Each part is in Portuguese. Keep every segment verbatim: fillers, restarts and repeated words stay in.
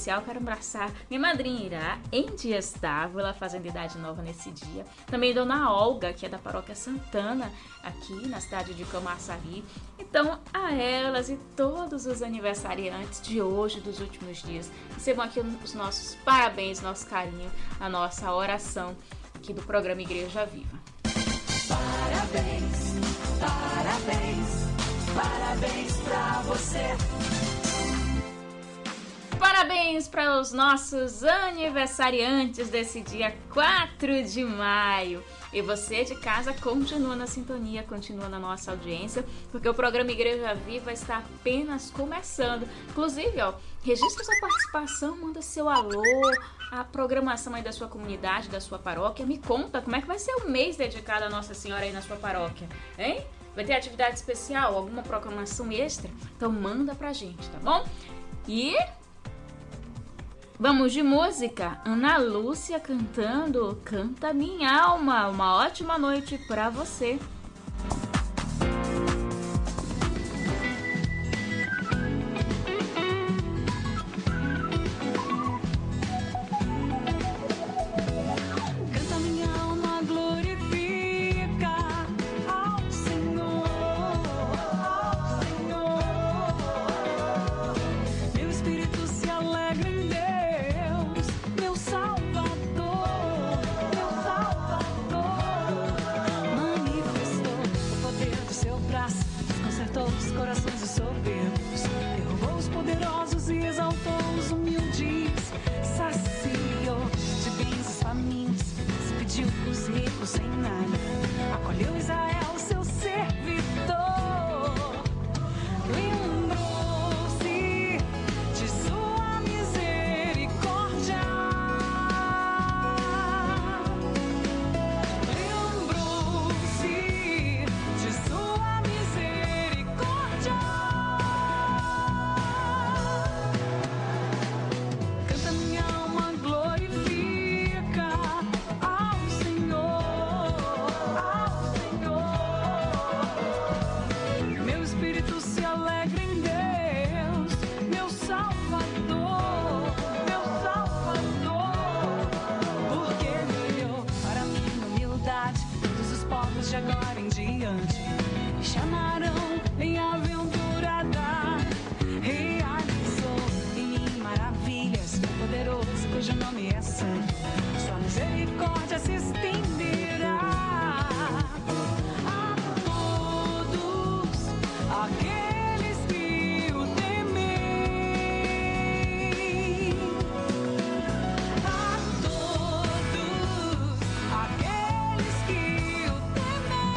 especial, quero abraçar minha madrinha Irá, em Dias Dávila, fazendo idade nova nesse dia. Também Dona Olga, que é da Paróquia Santana, aqui na cidade de Camaçari. Então, a elas e todos os aniversariantes de hoje, dos últimos dias, recebam aqui os nossos parabéns, nosso carinho, a nossa oração aqui do programa Igreja Viva. Parabéns, parabéns, parabéns pra você. Parabéns para os nossos aniversariantes desse dia quatro de maio. E você de casa continua na sintonia, continua na nossa audiência, porque o programa Igreja Viva está apenas começando. Inclusive, ó, registra sua participação, manda seu alô, a programação aí da sua comunidade, da sua paróquia. Me conta como é que vai ser o mês dedicado à Nossa Senhora aí na sua paróquia, hein? Vai ter atividade especial, alguma programação extra? Então manda pra gente, tá bom? E... vamos de música. Ana Lúcia cantando Canta Minha Alma. Uma ótima noite pra você. Canta minha alma, glorifica ao Senhor, ao Senhor. Meu espírito se alegra em Deus, meu Salvador, meu Salvador. Manifestou o poder do seu braço, desconcertou os corações dos soberbos, derrubou os poderosos e exaltou os humildes, saciou de bens os famintos, despediu os ricos sem nada, acolheu Israel, seu servidor. Lembrou-se de sua misericórdia, lembrou-se de sua misericórdia. Canta minha alma, glorifica ao Senhor, ao Senhor. Meu espírito se alegra em Deus, meu Salvador, meu Salvador. Porque me olhou para minha humildade, todos os povos de agora em diante me chamarão bem-aventurada. Realizou em mim maravilhas, poderoso cujo nome é santo. Sua misericórdia se estenderá a todos aqueles que o temem, a todos aqueles que o temem.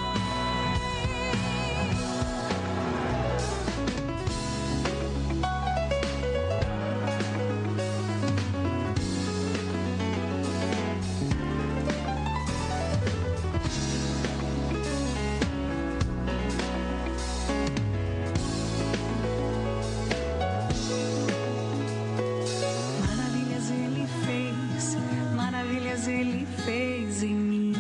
Maravilhas ele fez, maravilhas ele fez em mim.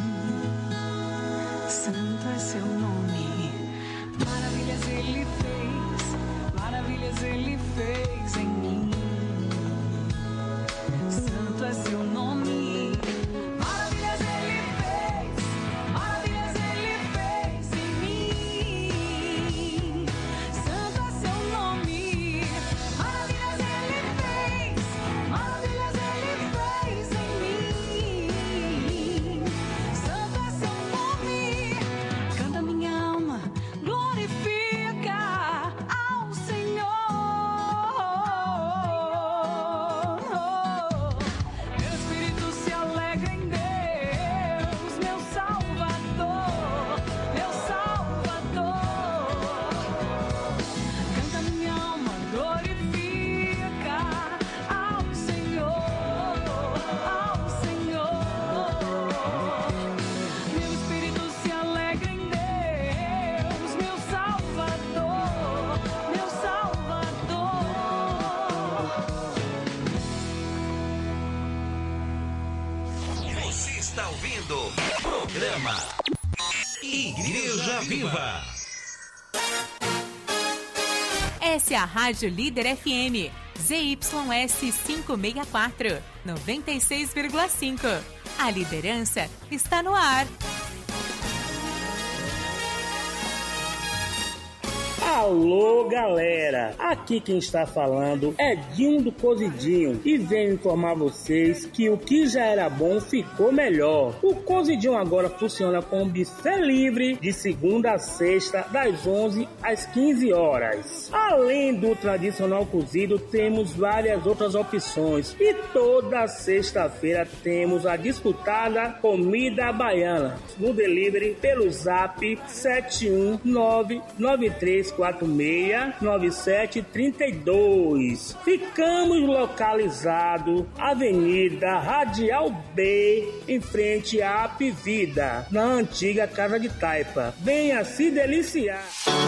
Santo é seu nome. Maravilhas ele fez, maravilhas ele fez em mim. Santo é seu nome. Maravilhas ele fez, maravilhas ele fez em mim. Santo é seu nome. Maravilhas ele fez, maravilhas ele fez em mim. Santo é seu nome. Canta minha alma, glorifica ao Senhor. Meu espírito se alegra em Deus, meu Salvador, meu Salvador. Canta minha alma, glorifica ao Senhor, ao Senhor. Meu espírito se alegra em Deus, meu Salvador, meu Salvador. Você está ouvindo o programa Igreja Viva. Essa é a Rádio Líder F M, Z Y S quinhentos e sessenta e quatro, noventa e seis vírgula cinco. A liderança está no ar. Alô, galera! Aqui quem está falando é Dinho do Cozidinho e venho informar vocês que o que já era bom ficou melhor. O Cozidinho agora funciona com buffet livre de segunda a sexta, das onze às quinze horas. Além do tradicional cozido, temos várias outras opções e toda sexta-feira temos a disputada comida baiana no delivery pelo zap sete um nove nove três quatro seis nove sete três dois. Ficamos localizados Avenida Radial B, em frente à Apivida, na antiga Casa de Taipa. Venha se deliciar.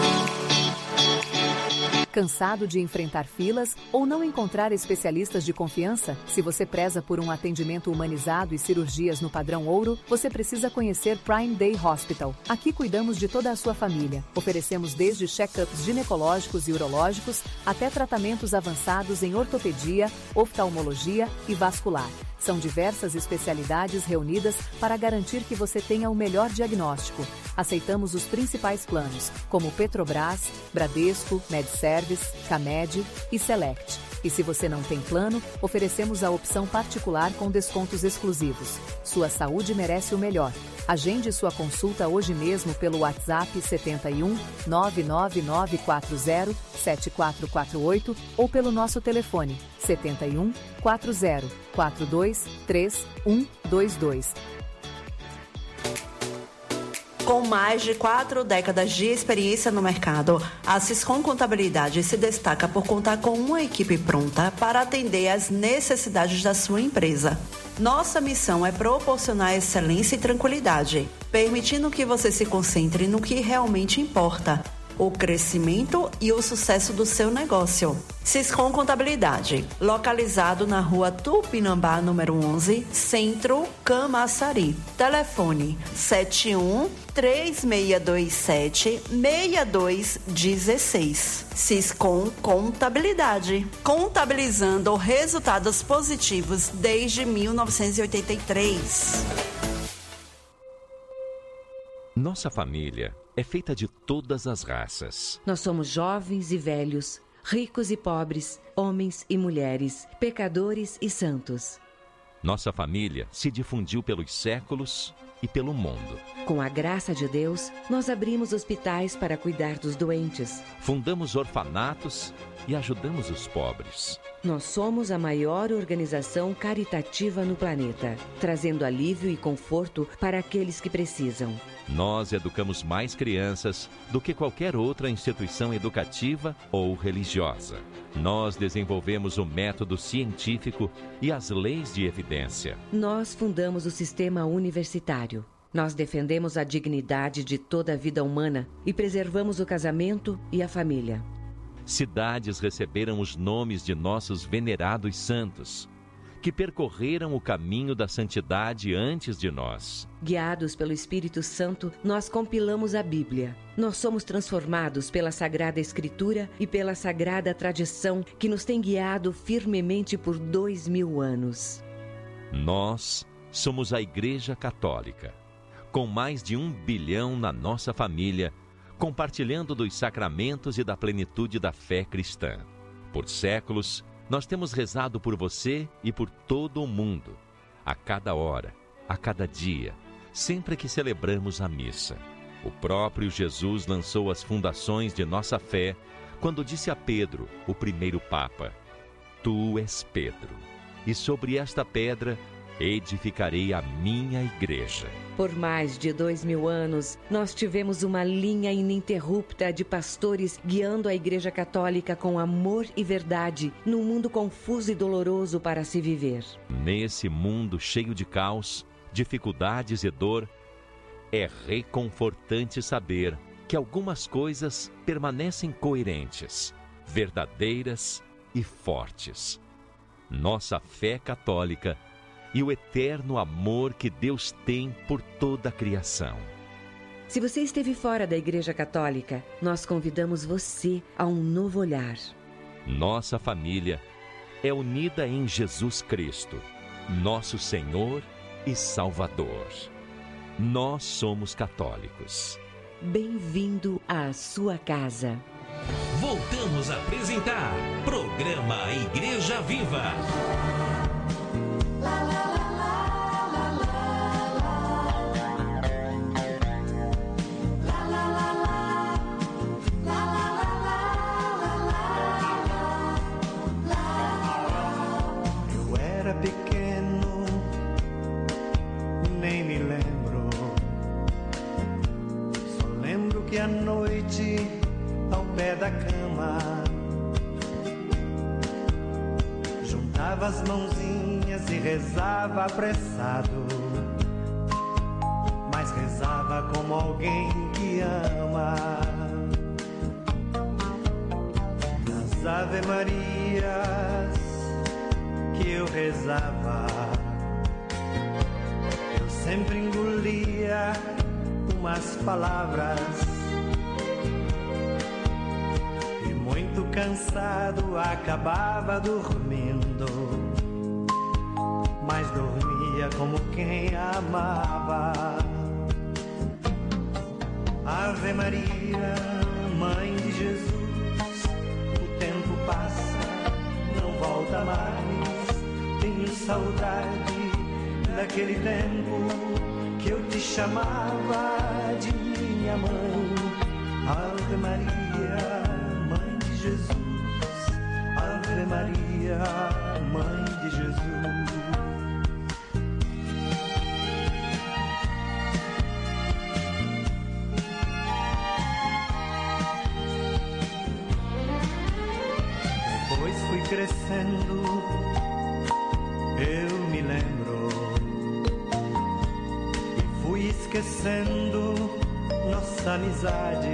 Cansado de enfrentar filas ou não encontrar especialistas de confiança? Se você preza por um atendimento humanizado e cirurgias no padrão ouro, você precisa conhecer Prime Day Hospital. Aqui cuidamos de toda a sua família. Oferecemos desde check-ups ginecológicos e urológicos até tratamentos avançados em ortopedia, oftalmologia e vascular. São diversas especialidades reunidas para garantir que você tenha o melhor diagnóstico. Aceitamos os principais planos, como Petrobras, Bradesco, MedService, Camed e Select. E se você não tem plano, oferecemos a opção particular com descontos exclusivos. Sua saúde merece o melhor. Agende sua consulta hoje mesmo pelo WhatsApp sete um nove nove nove quatro zero sete quatro quatro oito ou pelo nosso telefone sete um quatro zero quatro dois três um dois dois. Com mais de quatro décadas de experiência no mercado, a Siscom Contabilidade se destaca por contar com uma equipe pronta para atender às necessidades da sua empresa. Nossa missão é proporcionar excelência e tranquilidade, permitindo que você se concentre no que realmente importa: o crescimento e o sucesso do seu negócio. Siscom Contabilidade, localizado na rua Tupinambá, número onze, Centro, Camaçari. Telefone sete um três seis dois sete seis dois um seis. Siscom Contabilidade, contabilizando resultados positivos desde mil novecentos e oitenta e três. Nossa família é feita de todas as raças. Nós somos jovens e velhos, ricos e pobres, homens e mulheres, pecadores e santos. Nossa família se difundiu pelos séculos e pelo mundo. Com a graça de Deus, nós abrimos hospitais para cuidar dos doentes. Fundamos orfanatos e ajudamos os pobres. Nós somos a maior organização caritativa no planeta, trazendo alívio e conforto para aqueles que precisam. Nós educamos mais crianças do que qualquer outra instituição educativa ou religiosa. Nós desenvolvemos o método científico e as leis de evidência. Nós fundamos o sistema universitário. Nós defendemos a dignidade de toda a vida humana e preservamos o casamento e a família. Cidades receberam os nomes de nossos venerados santos, que percorreram o caminho da santidade antes de nós. Guiados pelo Espírito Santo, nós compilamos a Bíblia. Nós somos transformados pela Sagrada Escritura e pela Sagrada Tradição, que nos tem guiado firmemente por dois mil anos. Nós somos a Igreja Católica, com mais de um bilhão na nossa família, compartilhando dos sacramentos e da plenitude da fé cristã. Por séculos, nós temos rezado por você e por todo o mundo, a cada hora, a cada dia, sempre que celebramos a missa. O próprio Jesus lançou as fundações de nossa fé quando disse a Pedro, o primeiro Papa: Tu és Pedro, e sobre esta pedra edificarei a minha igreja. Por mais de dois mil anos, nós tivemos uma linha ininterrupta de pastores guiando a Igreja Católica com amor e verdade num mundo confuso e doloroso para se viver. Nesse mundo cheio de caos, dificuldades e dor, é reconfortante saber que algumas coisas permanecem coerentes, verdadeiras e fortes. Nossa fé católica e o eterno amor que Deus tem por toda a criação. Se você esteve fora da Igreja Católica, nós convidamos você a um novo olhar. Nossa família é unida em Jesus Cristo, nosso Senhor e Salvador. Nós somos católicos. Bem-vindo à sua casa. Voltamos a apresentar Programa Igreja Viva. Eu era pequeno, nem me lembro. Só lembro que à noite, ao pé da cama, juntava as mãozinhas e rezava apressado, mas rezava como alguém que ama. Nas Ave Marias que eu rezava, eu sempre engolia umas palavras. Muito cansado, acabava dormindo, mas dormia como quem amava. Ave Maria, Mãe de Jesus, o tempo passa, não volta mais. Tenho saudade daquele tempo que eu te chamava de minha mãe. Ave Maria, Jesus, Ave Maria, Mãe de Jesus. Depois fui crescendo, eu me lembro, e fui esquecendo nossa amizade.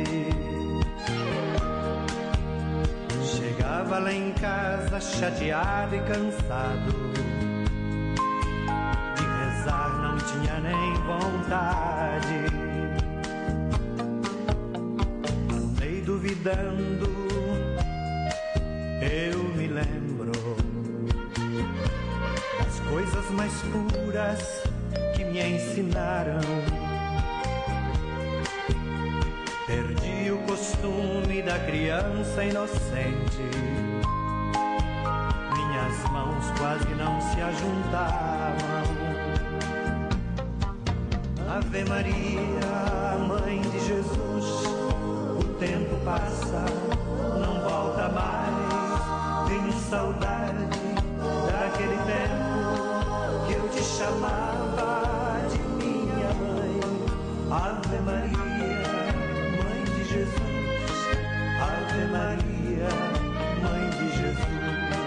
Chegava lá em casa chateado e cansado, de rezar não tinha nem vontade. Andei duvidando, eu me lembro das coisas mais puras que me ensinaram. Perdi o costume da criança inocente, minhas mãos quase não se ajuntavam. Ave Maria, Mãe de Jesus, o tempo passa, não volta mais. Tenho saudade daquele tempo que eu te chamava de minha mãe. Ave Maria, Jesus, Ave Maria, Mãe de Jesus.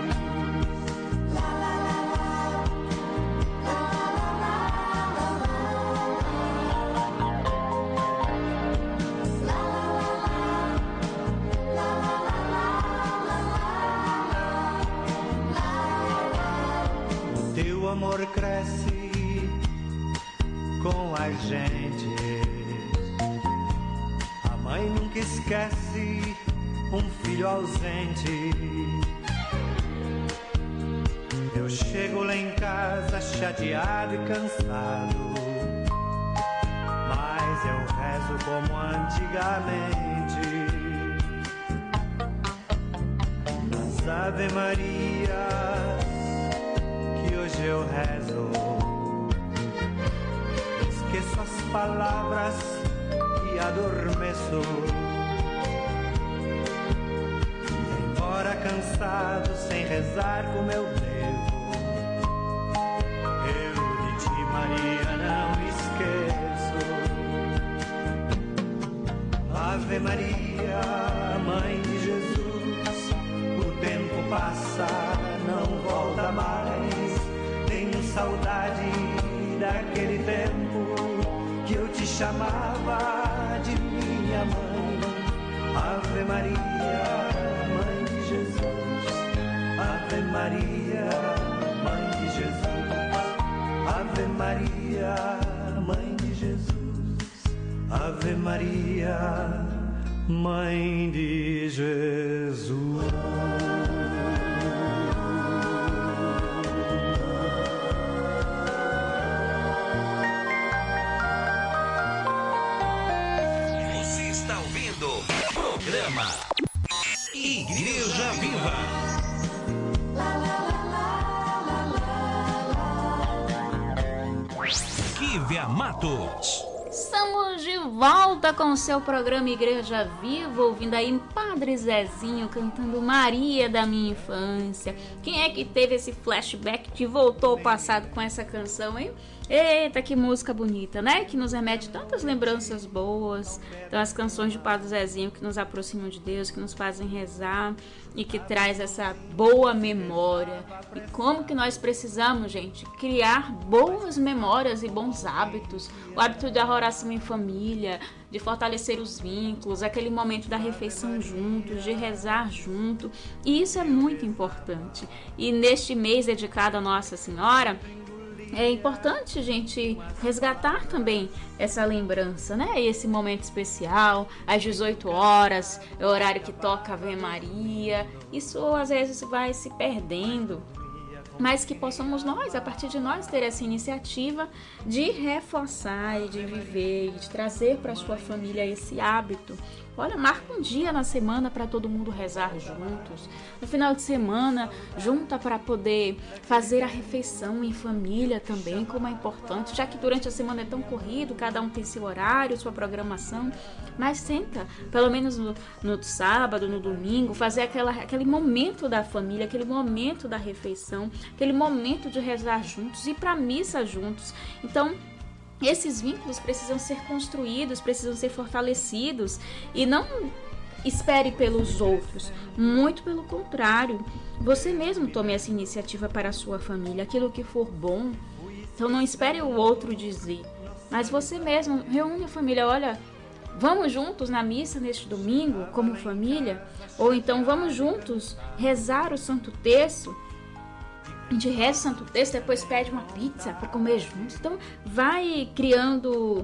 O teu amor cresce com a gente. Mãe nunca esquece um filho ausente. Eu chego lá em casa chateado e cansado, mas eu rezo como antigamente. Nas Ave Marias que hoje eu rezo, esqueço as palavras e adormeço. Embora cansado, sem rezar como eu devo, eu de ti, Maria, não esqueço. Ave Maria, Mãe de Jesus, o tempo passa, não volta mais. Tenho saudade daquele tempo que eu te chamava de minha mãe. Ave Maria, Mãe de Jesus, Ave Maria, Mãe de Jesus, Ave Maria, Mãe de Jesus, Ave Maria, Mãe de Jesus. Programa Igreja Viva. Kívia Matos. Estamos de volta com o seu programa Igreja Viva, ouvindo aí Padre Zezinho cantando Maria da Minha Infância. Quem é que teve esse flashback que voltou ao passado com essa canção, hein? Eita, que música bonita, né? Que nos remete tantas lembranças boas. Então, as canções de Padre Zezinho que nos aproximam de Deus, que nos fazem rezar e que traz essa boa memória. E como que nós precisamos, gente, criar boas memórias e bons hábitos. O hábito da oração em família, de fortalecer os vínculos, aquele momento da refeição juntos, de rezar junto. E isso é muito importante. E neste mês dedicado a Nossa Senhora, é importante a gente resgatar também essa lembrança, né? Esse momento especial, às dezoito horas, é o horário que toca Ave Maria. Isso às vezes vai se perdendo, mas que possamos nós, a partir de nós, ter essa iniciativa de reforçar e de viver e de trazer para a sua família esse hábito. Olha, marca um dia na semana para todo mundo rezar juntos. No final de semana, junta para poder fazer a refeição em família também, como é importante, já que durante a semana é tão corrido, cada um tem seu horário, sua programação. Mas senta, pelo menos no, no sábado, no domingo, fazer aquela, aquele momento da família, aquele momento da refeição, aquele momento de rezar juntos, ir para a missa juntos. Então, esses vínculos precisam ser construídos, precisam ser fortalecidos e não espere pelos outros, muito pelo contrário. Você mesmo tome essa iniciativa para a sua família, aquilo que for bom. Então não espere o outro dizer, mas você mesmo reúne a família. Olha, vamos juntos na missa neste domingo como família, ou então vamos juntos rezar o Santo Terço. A gente reza o Santo Terço, depois pede uma pizza para comer juntos. Então, vai criando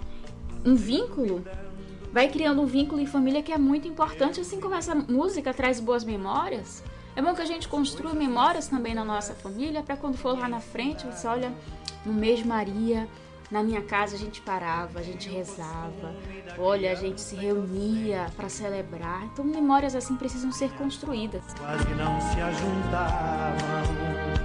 um vínculo, vai criando um vínculo em família que é muito importante, assim como essa música traz boas memórias. É bom que a gente construa memórias também na nossa família, para quando for lá na frente, você olha, no mês de Maria, na minha casa a gente parava, a gente rezava, olha, a gente se reunia para celebrar. Então, memórias assim precisam ser construídas. Quase não se ajuntavam.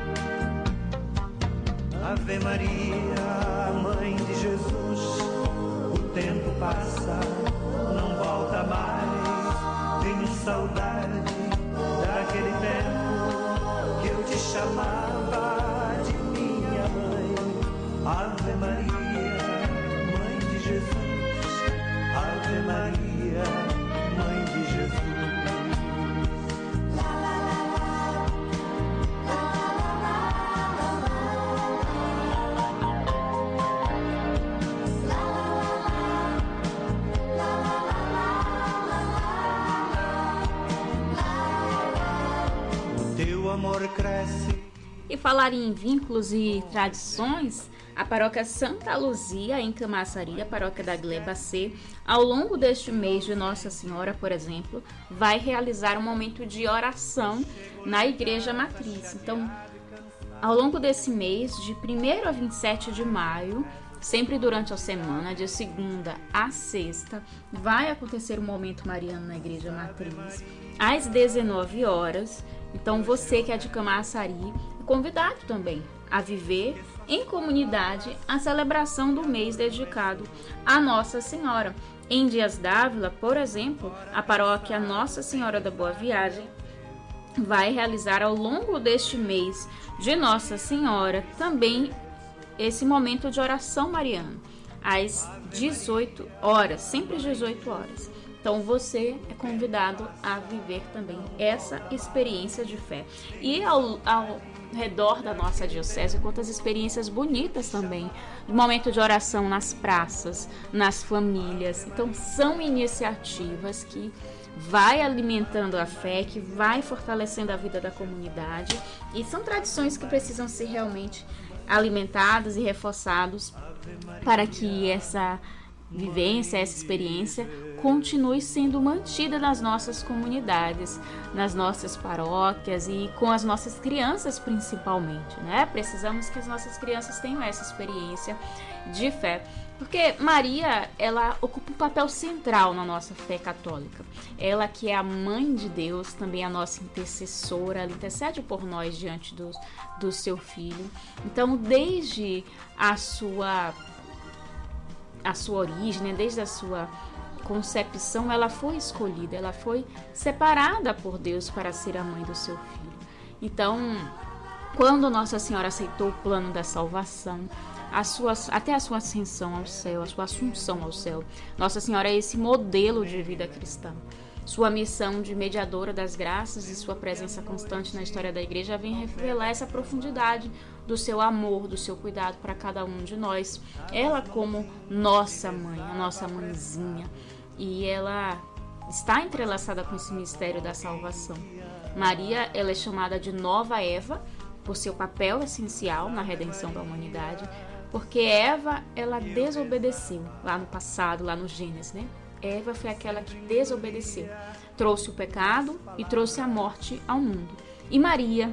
Ave Maria, Mãe de Jesus, o tempo passa, não volta mais. Tenho saudade daquele tempo que eu te chamava de minha mãe. Ave Maria, Mãe de Jesus, Ave Maria, Mãe de Jesus. O teu amor cresce. E falar em vínculos e tradições, a paróquia Santa Luzia, em Camaçari, a paróquia da Gleba C, ao longo deste mês de Nossa Senhora, por exemplo, vai realizar um momento de oração na Igreja Matriz. Então, ao longo desse mês, de primeiro a vinte e sete de maio, sempre durante a semana, de segunda a sexta, vai acontecer um momento mariano na Igreja Matriz, às dezenove horas. Então, você que é de Camaçari, é convidado também a viver em comunidade a celebração do mês dedicado a Nossa Senhora. Em Dias d'Ávila, por exemplo, a paróquia Nossa Senhora da Boa Viagem vai realizar ao longo deste mês de Nossa Senhora também esse momento de oração mariana, às dezoito horas, sempre às dezoito horas. Então você é convidado a viver também essa experiência de fé. E ao, ao redor da nossa diocese, quantas experiências bonitas também, de momento de oração nas praças, nas famílias. Então são iniciativas que vai alimentando a fé, que vai fortalecendo a vida da comunidade, e são tradições que precisam ser realmente alimentadas e reforçados para que essa vivência, essa experiência continue sendo mantida nas nossas comunidades, nas nossas paróquias e com as nossas crianças principalmente, né? Precisamos que as nossas crianças tenham essa experiência de fé. Porque Maria, ela ocupa um papel central na nossa fé católica. Ela que é a mãe de Deus, também a nossa intercessora, ela intercede por nós diante do, do seu Filho. Então, desde a sua, a sua origem, né, desde a sua concepção, ela foi escolhida, ela foi separada por Deus para ser a mãe do seu Filho. Então, quando Nossa Senhora aceitou o plano da salvação, A sua, até a sua ascensão ao céu, a sua assunção ao céu, Nossa Senhora é esse modelo de vida cristã. Sua missão de mediadora das graças e sua presença constante na história da Igreja vem revelar essa profundidade do seu amor, do seu cuidado para cada um de nós. Ela como nossa mãe, a nossa mãezinha, e ela está entrelaçada com esse mistério da salvação. Maria, ela é chamada de Nova Eva por seu papel essencial na redenção da humanidade, porque Eva, ela desobedeceu lá no passado, lá no Gênesis, né? Eva foi aquela que desobedeceu, trouxe o pecado e trouxe a morte ao mundo. E Maria,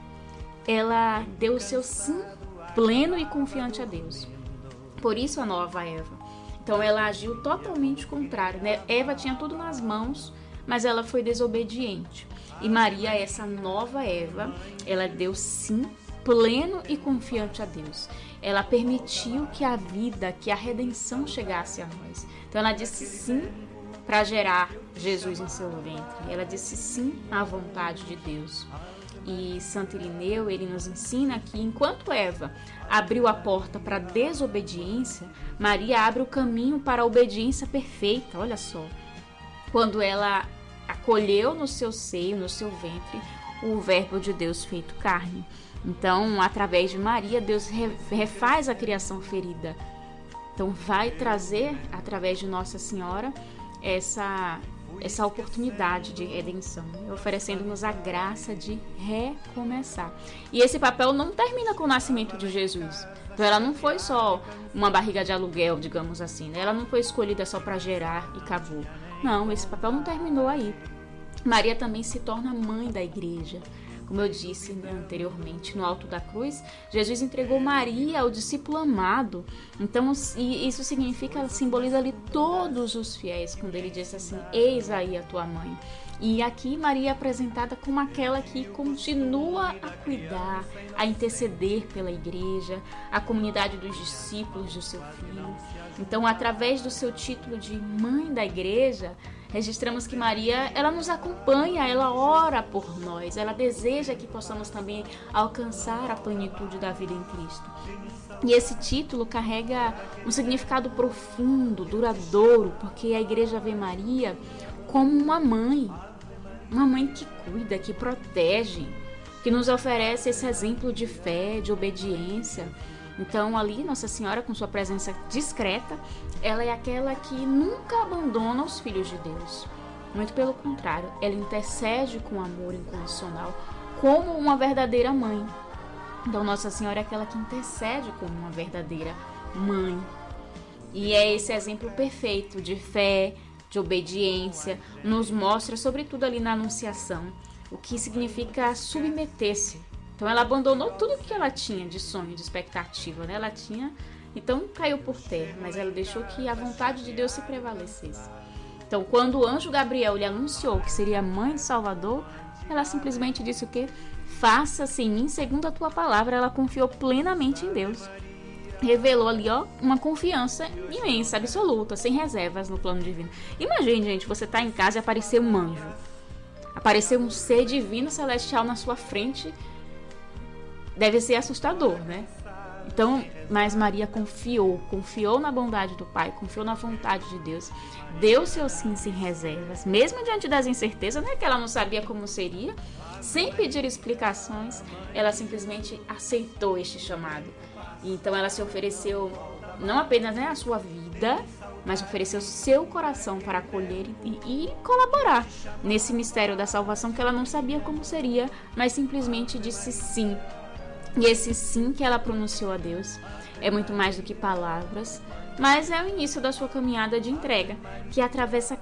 ela deu o seu sim pleno e confiante a Deus. Por isso a nova Eva. Então ela agiu totalmente contrário, né? Eva tinha tudo nas mãos, mas ela foi desobediente. E Maria, essa nova Eva, ela deu sim pleno e confiante a Deus. Ela permitiu que a vida, que a redenção chegasse a nós. Então ela disse sim para gerar Jesus em seu ventre. Ela disse sim à vontade de Deus. E Santo Irineu, ele nos ensina que enquanto Eva abriu a porta para a desobediência, Maria abre o caminho para a obediência perfeita. Olha só, quando ela acolheu no seu seio, no seu ventre, o verbo de Deus feito carne. Então, através de Maria, Deus refaz a criação ferida. Então, vai trazer, através de Nossa Senhora, essa, essa oportunidade de redenção, oferecendo-nos a graça de recomeçar. E esse papel não termina com o nascimento de Jesus. Então, ela não foi só uma barriga de aluguel, digamos assim, né? Ela não foi escolhida só para gerar e acabou. Não, esse papel não terminou aí. Maria também se torna mãe da Igreja. Como eu disse, né, anteriormente, no alto da cruz, Jesus entregou Maria ao discípulo amado. Então, isso significa, simboliza ali todos os fiéis, quando ele disse assim, eis aí a tua mãe. E aqui Maria é apresentada como aquela que continua a cuidar, a interceder pela Igreja, a comunidade dos discípulos do seu Filho. Então, através do seu título de Mãe da Igreja, registramos que Maria, ela nos acompanha, ela ora por nós, ela deseja que possamos também alcançar a plenitude da vida em Cristo. E esse título carrega um significado profundo, duradouro, porque a Igreja vê Maria como uma mãe, uma mãe que cuida, que protege, que nos oferece esse exemplo de fé, de obediência. Então, ali, Nossa Senhora, com sua presença discreta, ela é aquela que nunca abandona os filhos de Deus. Muito pelo contrário, ela intercede com amor incondicional, como uma verdadeira mãe. Então, Nossa Senhora é aquela que intercede como uma verdadeira mãe. E é esse exemplo perfeito de fé, de obediência, nos mostra, sobretudo ali na Anunciação, o que significa submeter-se. Então ela abandonou tudo que ela tinha de sonho, de expectativa, né? Ela tinha, então caiu por terra, mas ela deixou que a vontade de Deus se prevalecesse. Então quando o anjo Gabriel lhe anunciou que seria mãe de Salvador, ela simplesmente disse o quê? Faça-se em mim segundo a tua palavra. Ela confiou plenamente em Deus. Revelou ali, ó, uma confiança imensa, absoluta, sem reservas no plano divino. Imagine, gente, você tá em casa e aparecer um anjo. Aparecer um ser divino celestial na sua frente. Deve ser assustador, né? Então, mas Maria confiou, confiou na bondade do Pai, confiou na vontade de Deus, deu seu sim sem reservas, mesmo diante das incertezas, né, que ela não sabia como seria, sem pedir explicações, ela simplesmente aceitou este chamado. E então ela se ofereceu, não apenas, né, a sua vida, mas ofereceu seu coração para acolher e, e colaborar nesse mistério da salvação que ela não sabia como seria, mas simplesmente disse sim. E esse sim que ela pronunciou a Deus é muito mais do que palavras, mas é o início da sua caminhada de entrega, que atravessa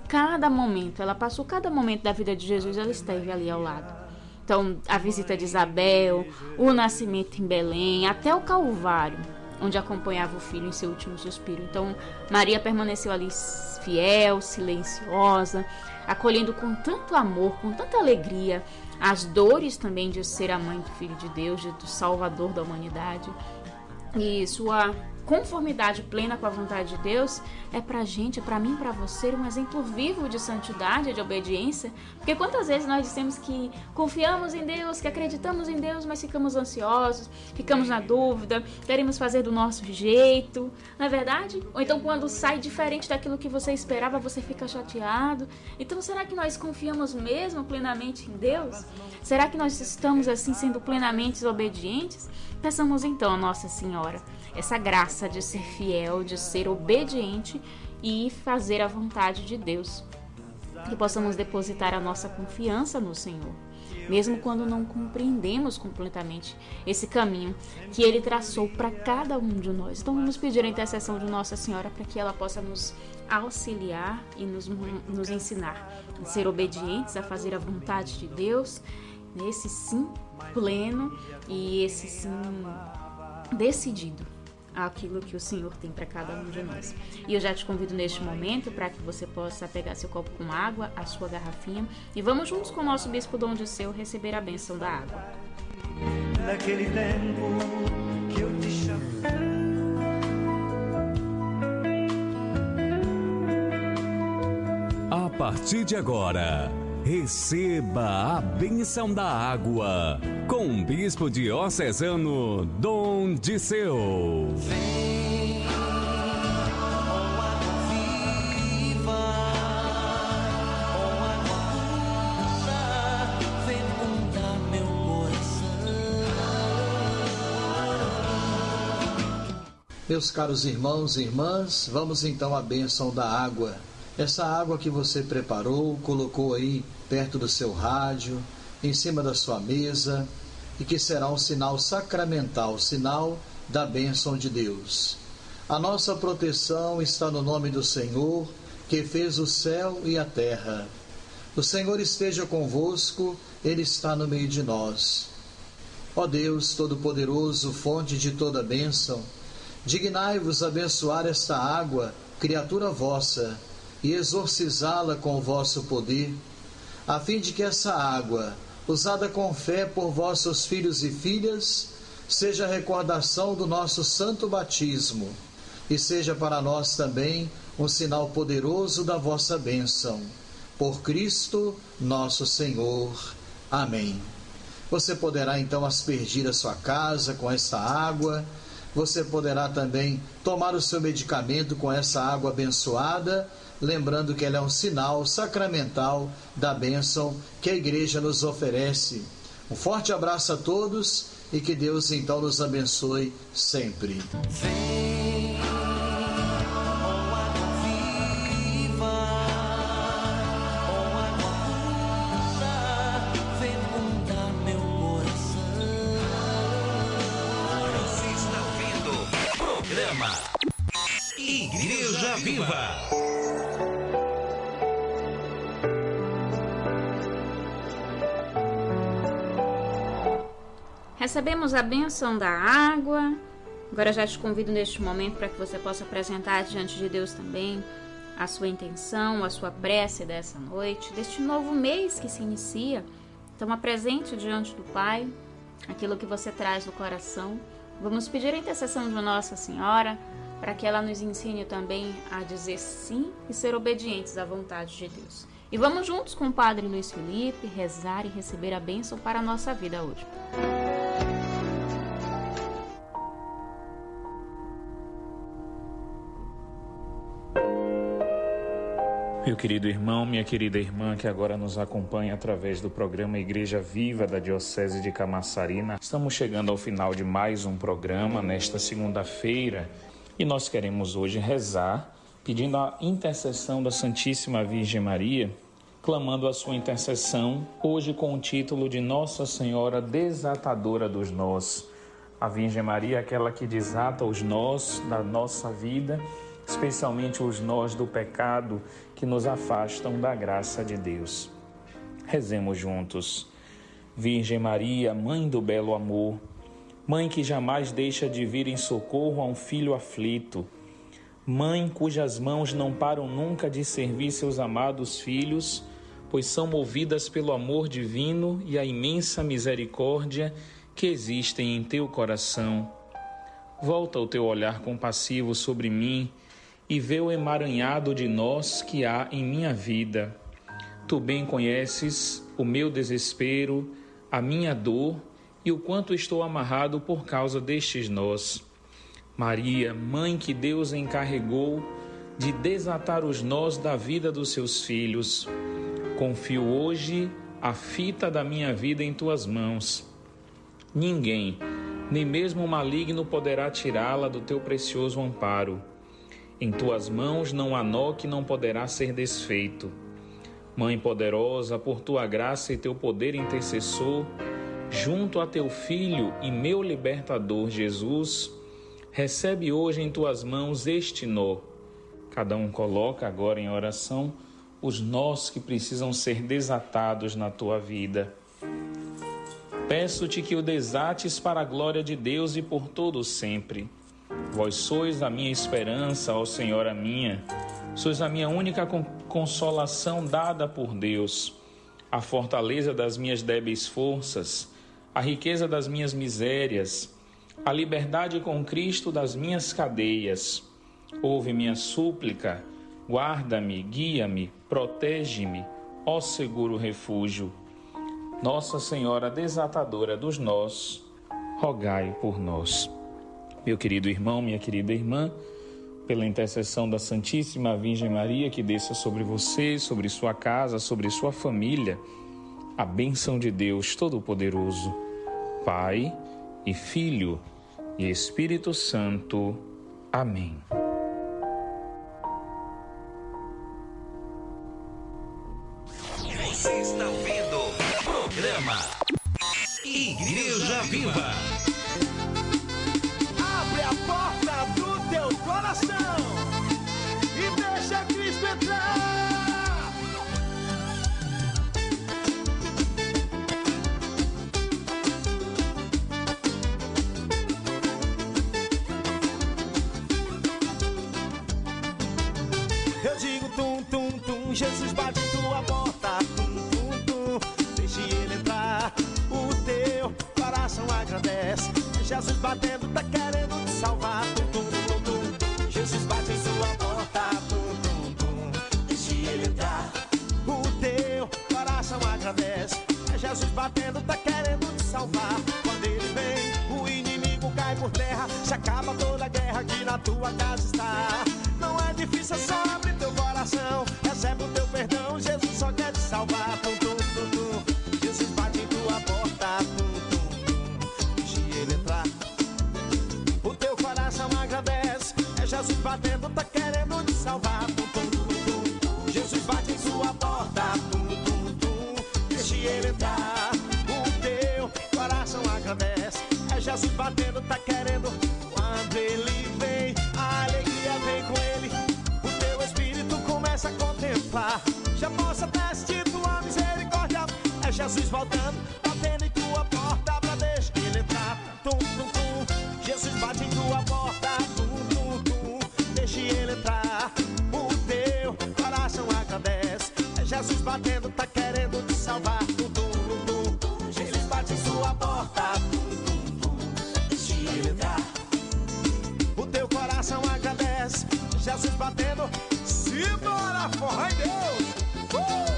cada momento, ela passou cada momento da vida de Jesus, ela esteve ali ao lado. Então, a visita de Isabel, o nascimento em Belém, até o Calvário, onde acompanhava o filho em seu último suspiro. Então, Maria permaneceu ali fiel, silenciosa, acolhendo com tanto amor, com tanta alegria, as dores também de ser a mãe do Filho de Deus, do Salvador da humanidade. E sua conformidade plena com a vontade de Deus é pra gente, pra mim, pra você, um exemplo vivo de santidade, de obediência. Porque quantas vezes nós dissemos que confiamos em Deus, que acreditamos em Deus, mas ficamos ansiosos, ficamos na dúvida, queremos fazer do nosso jeito, não é verdade? Ou então quando sai diferente daquilo que você esperava, você fica chateado. Então será que nós confiamos mesmo plenamente em Deus? Será que nós estamos assim sendo plenamente obedientes? Peçamos então a Nossa Senhora essa graça de ser fiel, de ser obediente e fazer a vontade de Deus. Que possamos depositar a nossa confiança no Senhor, mesmo quando não compreendemos completamente esse caminho que Ele traçou para cada um de nós. Então vamos pedir a intercessão de Nossa Senhora para que ela possa nos auxiliar e nos, nos ensinar a ser obedientes, a fazer a vontade de Deus, nesse sim pleno e esse sim decidido aquilo que o Senhor tem para cada um de nós. E eu já te convido neste momento para que você possa pegar seu copo com água, a sua garrafinha, e vamos juntos com o nosso Bispo Dom Disseu receber a bênção da água. Naquele tempo que eu te chamei. A partir de agora, receba a bênção da água com o Bispo Diocesano Dom Disseu. Vem, ó água viva, ó água pura, fecunda meu coração. Meus caros irmãos e irmãs, vamos então à bênção da água. Essa água que você preparou, colocou aí perto do seu rádio, em cima da sua mesa, e que será um sinal sacramental, sinal da bênção de Deus. A nossa proteção está no nome do Senhor, que fez o céu e a terra. O Senhor esteja convosco, Ele está no meio de nós. Ó Deus Todo-Poderoso, fonte de toda bênção, dignai-vos abençoar esta água, criatura vossa, e exorcizá-la com o vosso poder, a fim de que essa água, usada com fé por vossos filhos e filhas, seja a recordação do nosso santo batismo, e seja para nós também um sinal poderoso da vossa bênção. Por Cristo nosso Senhor. Amém. Você poderá então aspergir a sua casa com essa água. Você poderá também tomar o seu medicamento com essa água abençoada, lembrando que ela é um sinal sacramental da bênção que a Igreja nos oferece. Um forte abraço a todos e que Deus então nos abençoe sempre. Vem, ó água viva, ó água pura, fecunda meu coração. Você está ouvindo o programa Igreja Viva. Recebemos a bênção da água. Agora já te convido neste momento para que você possa apresentar diante de Deus também a sua intenção, a sua prece dessa noite, deste novo mês que se inicia. Então apresente diante do Pai aquilo que você traz no coração. Vamos pedir a intercessão de Nossa Senhora para que ela nos ensine também a dizer sim e ser obedientes à vontade de Deus. E vamos juntos com o Padre Luiz Felipe rezar e receber a bênção para a nossa vida hoje. Meu querido irmão, minha querida irmã que agora nos acompanha através do programa Igreja Viva da Diocese de Camaçarina, estamos chegando ao final de mais um programa nesta segunda-feira e nós queremos hoje rezar pedindo a intercessão da Santíssima Virgem Maria, clamando a sua intercessão hoje com o título de Nossa Senhora Desatadora dos Nós. A Virgem Maria é aquela que desata os nós da nossa vida especialmente os nós do pecado que nos afastam da graça de Deus. Rezemos juntos. Virgem Maria, Mãe do belo amor, Mãe que jamais deixa de vir em socorro a um filho aflito, Mãe cujas mãos não param nunca de servir seus amados filhos, pois são movidas pelo amor divino e a imensa misericórdia que existem em teu coração. Volta o teu olhar compassivo sobre mim e vê o emaranhado de nós que há em minha vida. Tu bem conheces o meu desespero, a minha dor e o quanto estou amarrado por causa destes nós. Maria, Mãe que Deus encarregou de desatar os nós da vida dos seus filhos, confio hoje a fita da minha vida em tuas mãos. Ninguém, nem mesmo o maligno, poderá tirá-la do teu precioso amparo. Em tuas mãos não há nó que não poderá ser desfeito. Mãe poderosa, por tua graça e teu poder intercessor, junto a teu Filho e meu libertador Jesus, recebe hoje em tuas mãos este nó. Cada um coloca agora em oração os nós que precisam ser desatados na tua vida. Peço-te que o desates para a glória de Deus e por todo sempre. Vós sois a minha esperança, ó Senhora minha. Sois a minha única consolação dada por Deus, a fortaleza das minhas débeis forças, a riqueza das minhas misérias, a liberdade com Cristo das minhas cadeias. Ouve minha súplica, guarda-me, guia-me, protege-me, ó seguro refúgio. Nossa Senhora desatadora dos nós, rogai por nós. Meu querido irmão, minha querida irmã, pela intercessão da Santíssima Virgem Maria, que desça sobre você, sobre sua casa, sobre sua família, a bênção de Deus Todo-Poderoso, Pai e Filho e Espírito Santo. Amém. Você está ouvindo o programa Igreja Viva. Abre a porta do teu coração e deixa Cristo entrar. Eu digo tum, tum, tum, Jesus bate em tua porta, tum, tum, tum, deixe ele entrar. O teu coração agradece. Jesus batendo, tá querendo te salvar. Tum, tum, tum, tum. Jesus bate em sua porta. Tum, tum, tum. Deixe ele entrar. O teu coração agradece. É Jesus batendo, tá querendo te salvar. Quando ele vem, o inimigo cai por terra. Se acaba toda a guerra que na tua casa está. Não é difícil, é só abrir teu coração. Recebe o teu perdão, Jesus só quer te salvar. Tum, tum, tum, tum. Jesus bate em tua porta. Tum, tum, tum. Deixe ele entrar. O teu coração agradece. É Jesus batendo, tá querendo te salvar. Tum, tum, tum, tum. Jesus bate em sua porta. Tum, tum, tum. Deixe ele entrar. O teu coração agradece. É Jesus batendo, tá querendo. Quando ele vem, a alegria vem com ele. O teu espírito começa a contemplar. Já possa testar tua misericórdia. É Jesus voltando, batendo em tua porta pra deixar ele entrar. Tum, tum, tum. Jesus bate em tua porta. Tum, tum, tum. Deixe ele entrar. O teu coração agradece. É Jesus batendo, tá querendo te salvar. Tum, tum, tum, tum. Jesus bate em sua porta. Tum, tum, tum. Deixe ele entrar. O teu coração agradece. Jesus batendo. Simbora, forra em Deus. Uh!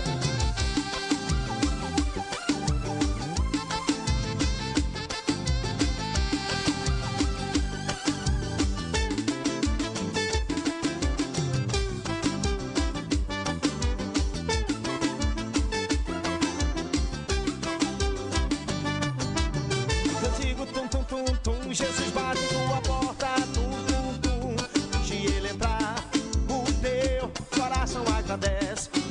Eu digo tum, tum, tum, tum. Jesus bate em tua porta. Tum, tum, tum. Deixe ele entrar. O teu coração agradece.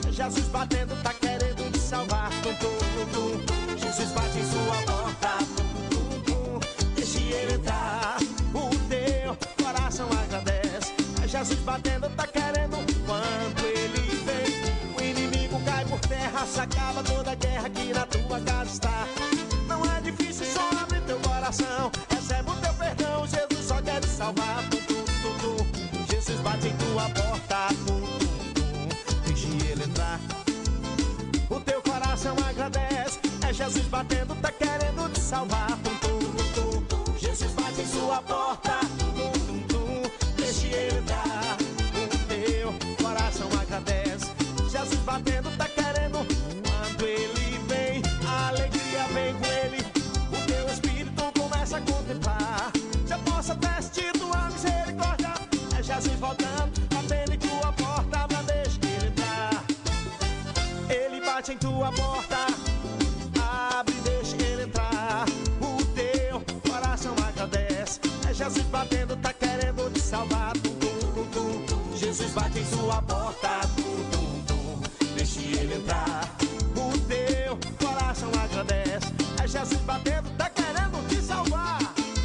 tua porta, tum, tum, tum, deixe ele entrar. O teu coração agradece, Jesus batendo tá querendo. Quando ele vem, a alegria vem com ele. O teu espírito começa a contemplar. Já possa ter tido a misericórdia, é Jesus voltando, batendo em tua porta, mas deixa ele entrar. Ele bate em tua porta, abre e deixa ele entrar. O teu coração agradece, é Jesus batendo, tá querendo te salvar. Tum, tum, tum, tum. Jesus bate em tua porta, tum, tum, tum, deixa ele entrar. O teu coração agradece, é Jesus batendo, tá querendo te salvar.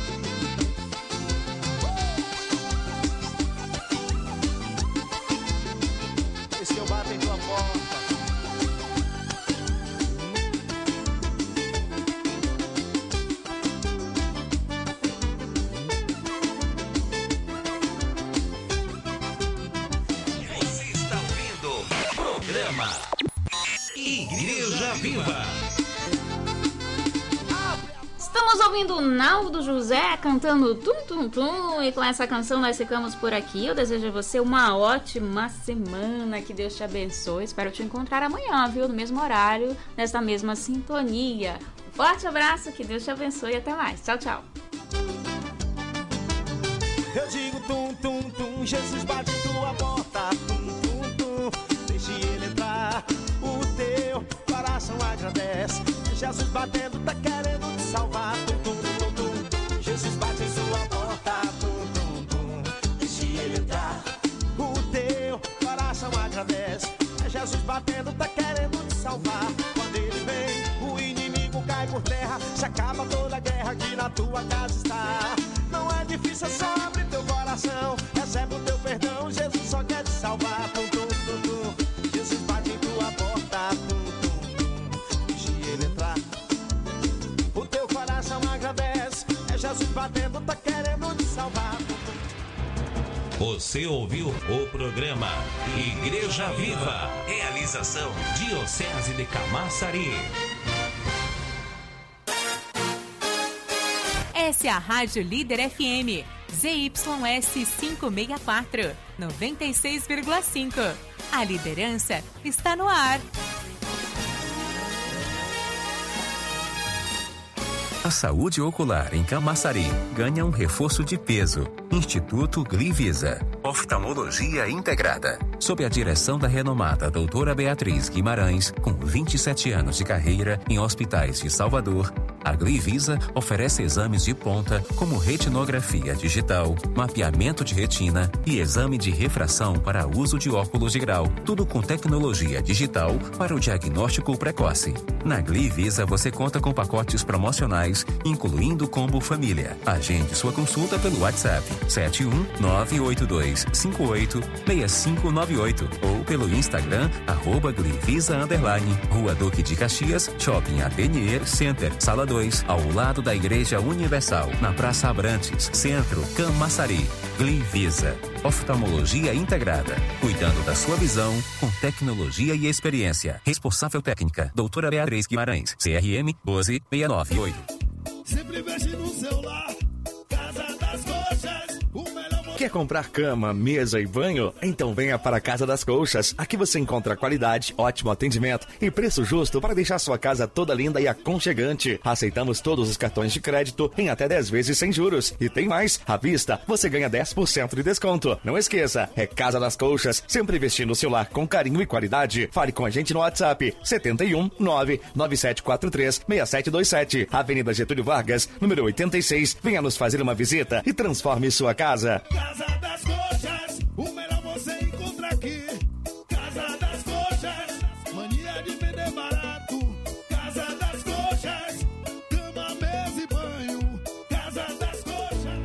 Esse que eu bato em tua porta. Igreja Viva. Estamos ouvindo o Naldo José cantando Tum Tum Tum, e com essa canção nós ficamos por aqui. Eu desejo a você uma ótima semana, que Deus te abençoe. Espero te encontrar amanhã, viu? No mesmo horário, nesta mesma sintonia. Um forte abraço, que Deus te abençoe e até mais. Tchau, tchau. Eu digo tum, tum, tum, Jesus bate em tua porta, tum, tum, tum, deixe ele entrar. O teu coração agradece, Jesus batendo, tá querendo te salvar. Tum, tum, tum, tum, Jesus bate em sua porta, tum, tum, tum, deixe ele entrar. O teu coração agradece, Jesus batendo, tá querendo te salvar. Quando ele vem, o inimigo cai por terra, se acaba toda a guerra que na tua casa está. Não é difícil, é só abrir teu coração, recebe o teu perdão, Jesus só quer te salvar. Tum, tum, tum, tum. Jesus bate em tua porta, tum, tum, tum, deixe ele entrar. O teu coração agradece, é Jesus batendo, tá querendo te salvar. Você ouviu o programa Igreja Viva, realização Diocese de Camaçari. Essa é a Rádio Líder F M, Z Y S quinhentos e sessenta e quatro, noventa e seis vírgula cinco. A liderança está no ar. A saúde ocular em Camaçari ganha um reforço de peso. Instituto Glivisa. Oftalmologia integrada. Sob a direção da renomada doutora Beatriz Guimarães, com vinte e sete anos de carreira em hospitais de Salvador, a Glivisa oferece exames de ponta como retinografia digital, mapeamento de retina e exame de refração para uso de óculos de grau. Tudo com tecnologia digital para o diagnóstico precoce. Na Glivisa você conta com pacotes promocionais, incluindo combo família. Agende sua consulta pelo WhatsApp sete um nove oito dois cinco oito seis cinco nove oito ou pelo Instagram arroba Glivisa underline, Rua Duque de Caxias, Shopping Atelier Center, Sala dois, ao lado da Igreja Universal, na Praça Abrantes, Centro, Camaçari. Glivisa, oftalmologia integrada, cuidando da sua visão com tecnologia e experiência. Responsável técnica, doutora Beatriz Guimarães, C R M um dois seis nove oito. Sempre investe no celular, Casa das Coxas, o melhor. Quer comprar cama, mesa e banho? Então venha para a Casa das Colchas. Aqui você encontra qualidade, ótimo atendimento e preço justo para deixar sua casa toda linda e aconchegante. Aceitamos todos os cartões de crédito em até dez vezes sem juros. E tem mais, à vista você ganha dez por cento de desconto. Não esqueça, é Casa das Colchas, sempre investindo no seu lar com carinho e qualidade. Fale com a gente no WhatsApp sete um nove nove sete quatro três seis sete dois sete, Avenida Getúlio Vargas, número oitenta e seis. Venha nos fazer uma visita e transforme sua casa. Casa das Coxas, o melhor você encontra aqui. Casa das Coxas, mania de vender barato. Casa das Coxas, cama, mesa e banho. Casa das Coxas.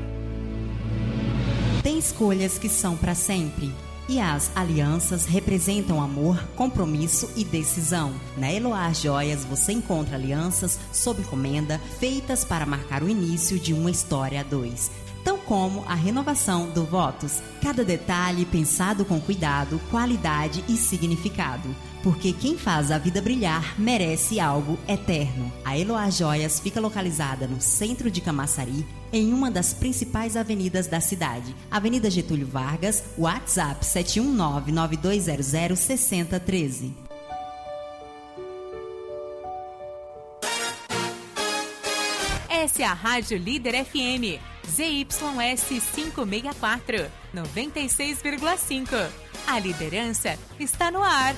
Tem escolhas que são para sempre. E as alianças representam amor, compromisso e decisão. Na Eloá Joias você encontra alianças sob encomenda feitas para marcar o início de uma história a dois. Tão como a renovação do votos. Cada detalhe pensado com cuidado, qualidade e significado. Porque quem faz a vida brilhar merece algo eterno. A Eloá Joias fica localizada no centro de Camaçari, em uma das principais avenidas da cidade. Avenida Getúlio Vargas, WhatsApp sete um nove, nove dois zero zero, seis zero um três. Essa é a Rádio Líder F M, Z Y S quinhentos e sessenta e quatro, noventa e seis vírgula cinco. A liderança está no ar.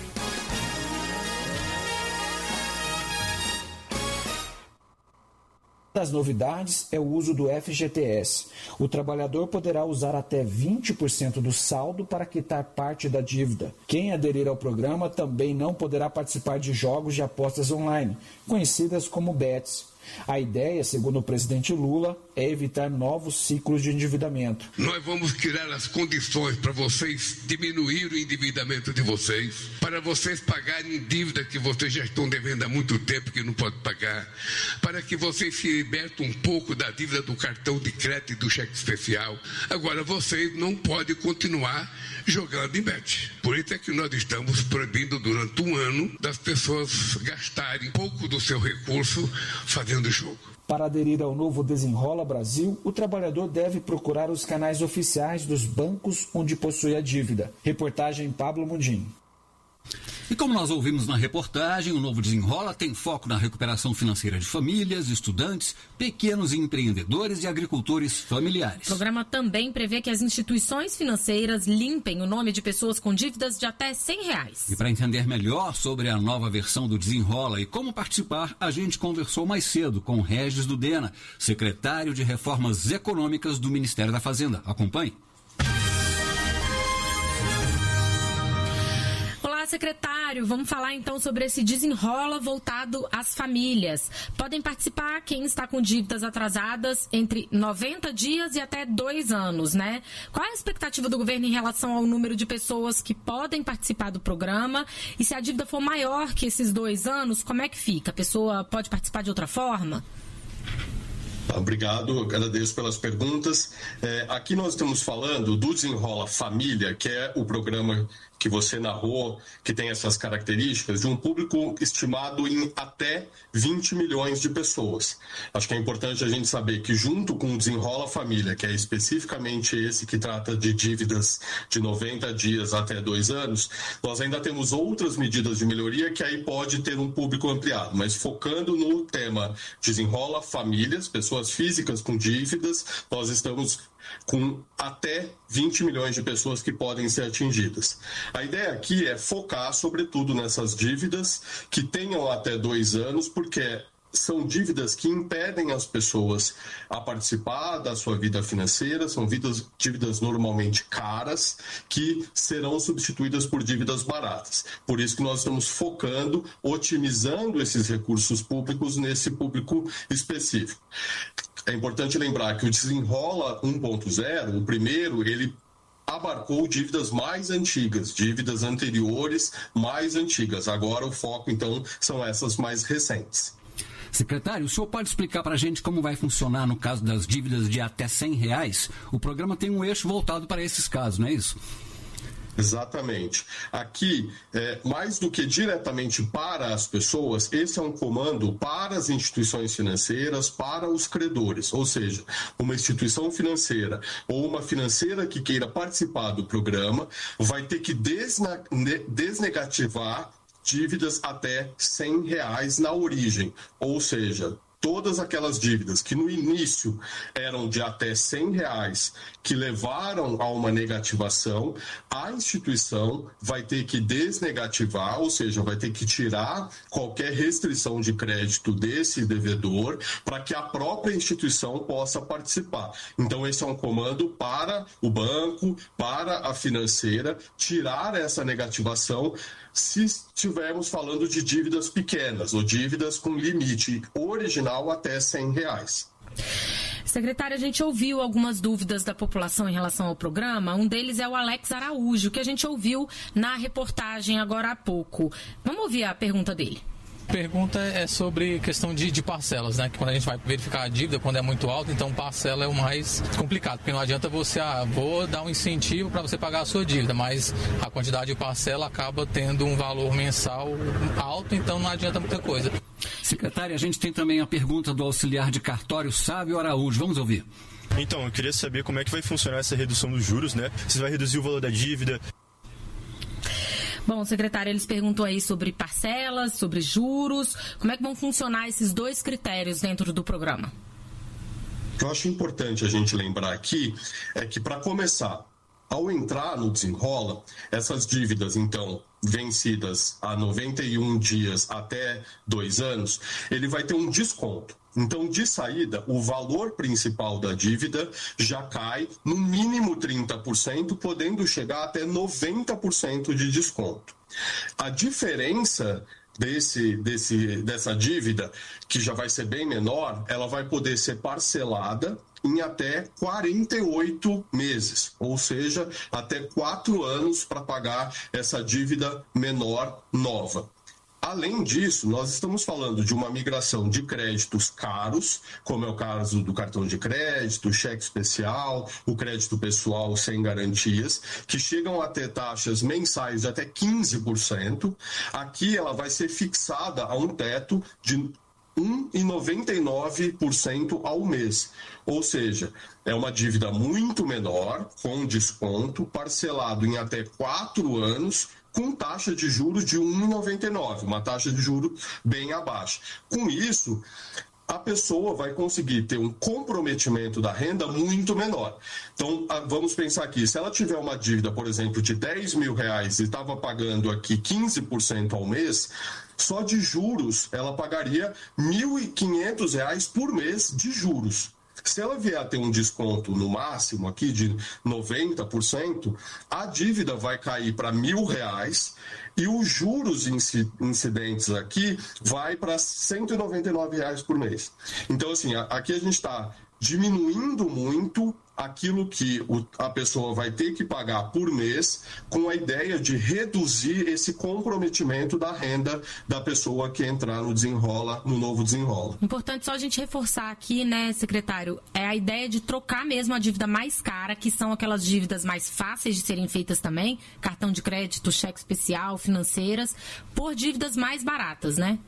Das novidades é o uso do F G T S. O trabalhador poderá usar até vinte por cento do saldo para quitar parte da dívida. Quem aderir ao programa também não poderá participar de jogos de apostas online, conhecidas como bets. A ideia, segundo o presidente Lula, é evitar novos ciclos de endividamento. Nós vamos criar as condições para vocês diminuir o endividamento de vocês, para vocês pagarem dívida que vocês já estão devendo há muito tempo que não podem pagar, para que vocês se libertem um pouco da dívida do cartão de crédito e do cheque especial. Agora, vocês não podem continuar jogando em bet. Por isso é que nós estamos proibindo durante um ano das pessoas gastarem pouco do seu recurso fazendo jogo. Para aderir ao novo Desenrola Brasil, o trabalhador deve procurar os canais oficiais dos bancos onde possui a dívida. Reportagem Pablo Mundim. E como nós ouvimos na reportagem, o novo Desenrola tem foco na recuperação financeira de famílias, estudantes, pequenos empreendedores e agricultores familiares. O programa também prevê que as instituições financeiras limpem o nome de pessoas com dívidas de até cem reais. E para entender melhor sobre a nova versão do Desenrola e como participar, a gente conversou mais cedo com Regis Dudena, secretário de Reformas Econômicas do Ministério da Fazenda. Acompanhe. Secretário, vamos falar então sobre esse desenrola voltado às famílias. Podem participar quem está com dívidas atrasadas entre noventa dias e até dois anos, né? Qual é a expectativa do governo em relação ao número de pessoas que podem participar do programa? E se a dívida for maior que esses dois anos, como é que fica? A pessoa pode participar de outra forma? Obrigado, agradeço pelas perguntas. É, aqui nós estamos falando do Desenrola Família, que é o programa que você narrou, que tem essas características, de um público estimado em até vinte milhões de pessoas. Acho que é importante a gente saber que junto com o Desenrola Família, que é especificamente esse que trata de dívidas de noventa dias até dois anos, nós ainda temos outras medidas de melhoria que aí pode ter um público ampliado, mas focando no tema Desenrola Famílias, pessoas físicas com dívidas, nós estamos com até vinte milhões de pessoas que podem ser atingidas. A ideia aqui é focar, sobretudo, nessas dívidas que tenham até dois anos, porque são dívidas que impedem as pessoas a participar da sua vida financeira, são dívidas, dívidas normalmente caras, que serão substituídas por dívidas baratas. Por isso que nós estamos focando, otimizando esses recursos públicos nesse público específico. É importante lembrar que o Desenrola um ponto zero, o primeiro, ele abarcou dívidas mais antigas, dívidas anteriores mais antigas. Agora o foco, então, são essas mais recentes. Secretário, o senhor pode explicar para a gente como vai funcionar no caso das dívidas de até cem reais? O programa tem um eixo voltado para esses casos, não é isso? Exatamente. Aqui, é, mais do que diretamente para as pessoas, esse é um comando para as instituições financeiras, para os credores. Ou seja, uma instituição financeira ou uma financeira que queira participar do programa vai ter que desna- desnegativar dívidas até cem reais na origem. Ou seja, todas aquelas dívidas que no início eram de até cem reais, que levaram a uma negativação, a instituição vai ter que desnegativar, ou seja, vai ter que tirar qualquer restrição de crédito desse devedor para que a própria instituição possa participar. Então, esse é um comando para o banco, para a financeira, tirar essa negativação se estivermos falando de dívidas pequenas ou dívidas com limite original até cem reais. Secretária, a gente ouviu algumas dúvidas da população em relação ao programa. Um deles é o Alex Araújo, que a gente ouviu na reportagem agora há pouco. Vamos ouvir a pergunta dele. Pergunta é sobre questão de, de parcelas, né? Que quando a gente vai verificar a dívida, quando é muito alta, então parcela é o mais complicado, porque não adianta você, ah, vou dar um incentivo para você pagar a sua dívida, mas a quantidade de parcela acaba tendo um valor mensal alto, então não adianta muita coisa. Secretária, a gente tem também a pergunta do auxiliar de cartório Sávio Araújo. Vamos ouvir. Então, eu queria saber como é que vai funcionar essa redução dos juros, né? Se vai reduzir o valor da dívida. Bom, secretário, eles perguntam aí sobre parcelas, sobre juros. Como é que vão funcionar esses dois critérios dentro do programa? O que eu acho importante a gente lembrar aqui é que, para começar, ao entrar no Desenrola, essas dívidas, então, vencidas a noventa e um dias até dois anos, ele vai ter um desconto. Então, de saída, o valor principal da dívida já cai no mínimo trinta por cento, podendo chegar até noventa por cento de desconto. A diferença desse, desse, dessa dívida, que já vai ser bem menor, ela vai poder ser parcelada em até quarenta e oito meses, ou seja, até quatro anos para pagar essa dívida menor nova. Além disso, nós estamos falando de uma migração de créditos caros, como é o caso do cartão de crédito, cheque especial, o crédito pessoal sem garantias, que chegam a ter taxas mensais de até quinze por cento. Aqui ela vai ser fixada a um teto de um vírgula noventa e nove por cento ao mês. Ou seja, é uma dívida muito menor, com desconto, parcelado em até quatro anos, com taxa de juros de um vírgula noventa e nove por cento, uma taxa de juros bem abaixo. Com isso, a pessoa vai conseguir ter um comprometimento da renda muito menor. Então, vamos pensar aqui, se ela tiver uma dívida, por exemplo, de dez mil reais e estava pagando aqui quinze por cento ao mês, só de juros ela pagaria mil e quinhentos reais por mês de juros. Se ela vier a ter um desconto no máximo aqui de noventa por cento, a dívida vai cair para mil reais e os juros incidentes aqui vai para cento e noventa e nove reais por mês. Então, assim, aqui a gente está diminuindo muito aquilo que a pessoa vai ter que pagar por mês, com a ideia de reduzir esse comprometimento da renda da pessoa que entrar no Desenrola, no novo Desenrola. Importante só a gente reforçar aqui, né, secretário, é a ideia de trocar mesmo a dívida mais cara, que são aquelas dívidas mais fáceis de serem feitas também, cartão de crédito, cheque especial, financeiras, por dívidas mais baratas, né?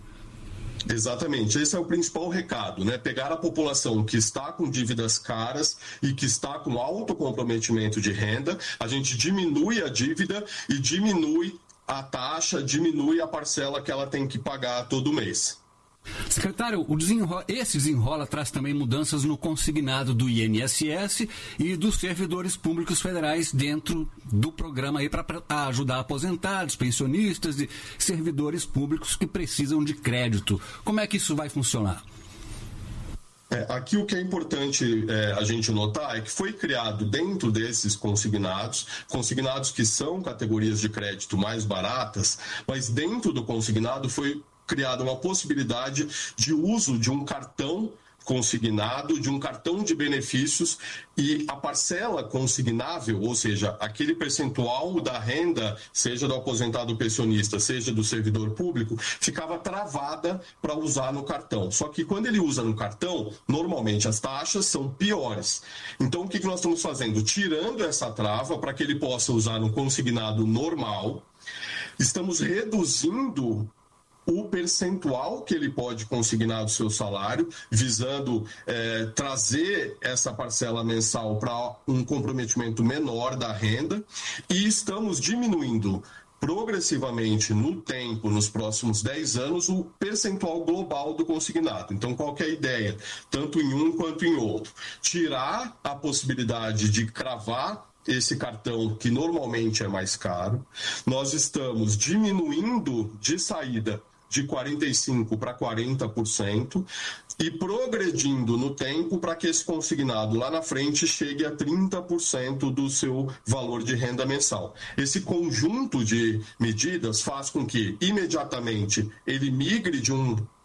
Exatamente, esse é o principal recado, né? Pegar a população que está com dívidas caras e que está com alto comprometimento de renda, a gente diminui a dívida e diminui a taxa, diminui a parcela que ela tem que pagar todo mês. Secretário, o desenrola, esse desenrola traz também mudanças no consignado do I N S S e dos servidores públicos federais dentro do programa aí para ajudar aposentados, pensionistas e servidores públicos que precisam de crédito. Como é que isso vai funcionar? É, aqui o que é importante é, a gente notar é que foi criado dentro desses consignados, consignados que são categorias de crédito mais baratas, mas dentro do consignado foi criada uma possibilidade de uso de um cartão consignado, de um cartão de benefícios, e a parcela consignável, ou seja, aquele percentual da renda, seja do aposentado pensionista, seja do servidor público, ficava travada para usar no cartão. Só que quando ele usa no cartão, normalmente as taxas são piores. Então, o que nós estamos fazendo? Tirando essa trava para que ele possa usar no consignado normal, estamos reduzindo o percentual que ele pode consignar do seu salário, visando é, trazer essa parcela mensal para um comprometimento menor da renda, e estamos diminuindo progressivamente no tempo, nos próximos dez anos, o percentual global do consignado. Então, qual que é a ideia? Tanto em um quanto em outro. Tirar a possibilidade de cravar esse cartão, que normalmente é mais caro. Nós estamos diminuindo de saída de quarenta e cinco por cento para quarenta por cento e progredindo no tempo para que esse consignado lá na frente chegue a trinta por cento do seu valor de renda mensal. Esse conjunto de medidas faz com que imediatamente ele migre de um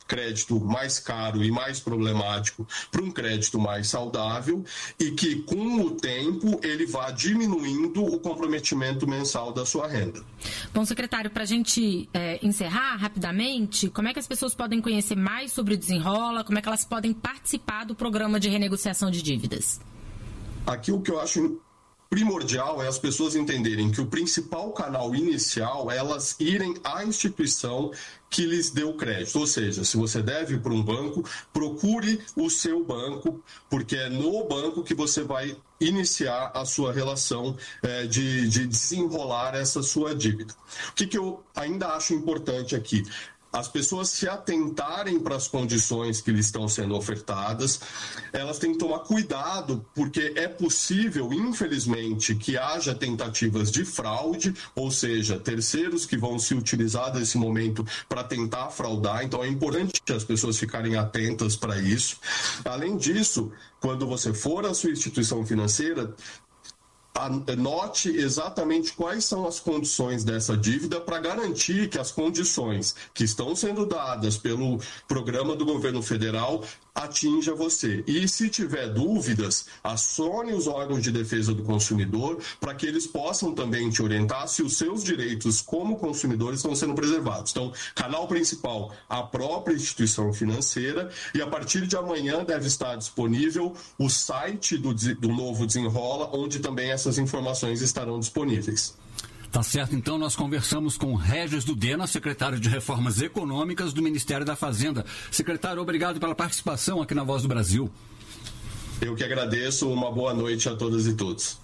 crédito mais caro e mais problemático para um crédito mais saudável e que, com o tempo, ele vá diminuindo o comprometimento mensal da sua renda. Bom, secretário, para a gente é, encerrar rapidamente, como é que as pessoas podem conhecer mais sobre o Desenrola, como é que elas podem participar do programa de renegociação de dívidas? Aqui o que eu acho primordial é as pessoas entenderem que o principal canal inicial é elas irem à instituição que lhes deu crédito. Ou seja, se você deve para um banco, procure o seu banco, porque é no banco que você vai iniciar a sua relação é, de, de desenrolar essa sua dívida. O que, que eu ainda acho importante aqui? As pessoas se atentarem para as condições que lhes estão sendo ofertadas, elas têm que tomar cuidado, porque é possível, infelizmente, que haja tentativas de fraude, ou seja, terceiros que vão se utilizar desse momento para tentar fraudar, então é importante que as pessoas ficarem atentas para isso. Além disso, quando você for à sua instituição financeira, anote exatamente quais são as condições dessa dívida para garantir que as condições que estão sendo dadas pelo programa do governo federal atinja você. E se tiver dúvidas, acione os órgãos de defesa do consumidor para que eles possam também te orientar se os seus direitos como consumidor estão sendo preservados. Então, canal principal, a própria instituição financeira, e a partir de amanhã deve estar disponível o site do, do novo Desenrola, onde também essas informações estarão disponíveis. Tá certo, então nós conversamos com Regis Dudena, secretário de Reformas Econômicas do Ministério da Fazenda. Secretário, obrigado pela participação aqui na Voz do Brasil. Eu que agradeço, uma boa noite a todas e todos.